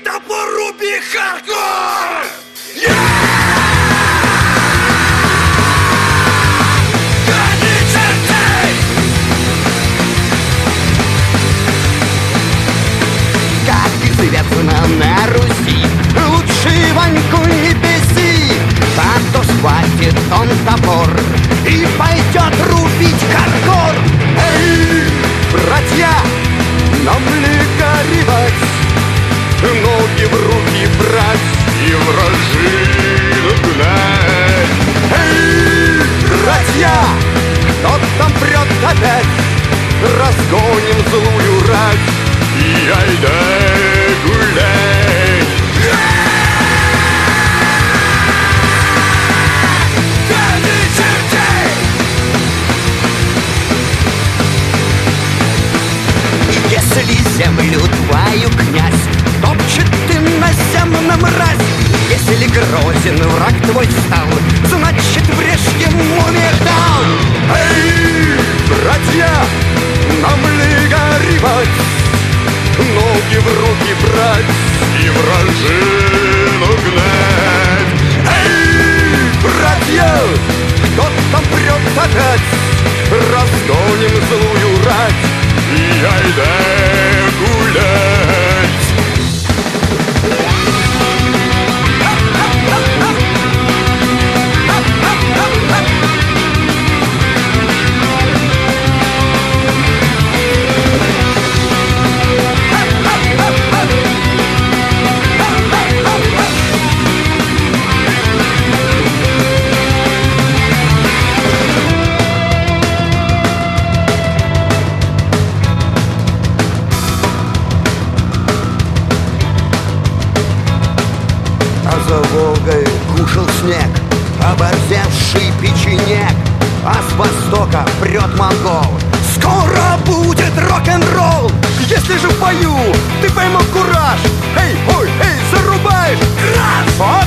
топор, руби хардкор! Гони чертей! Как известно на Руси, лучше Ваньку не беси, а то схватит он топор и пойдет рубить хардкор. Эй, братья, нам ли горевать, ноги в руки брать и вражину гнать? Эй, братья, кто там прет опять, разгоним злую рать и айда гулять. Гони чертей! Если землю твою, князь, топчет ты на земном мразь, если грозен враг твой стал, значит врежь ему металл. Эй, братья, нам ли горевать, ноги в руки брать и вражину гнать? Эй, братья, кто там прет опять, разгоним злую рать и айда гулять. За Волгой кушал снег оборзевший печенек, а с востока прет монгол. Скоро будет рок-н-ролл. Если же в бою ты поймал кураж, эй, ой, эй, зарубаешь, краш!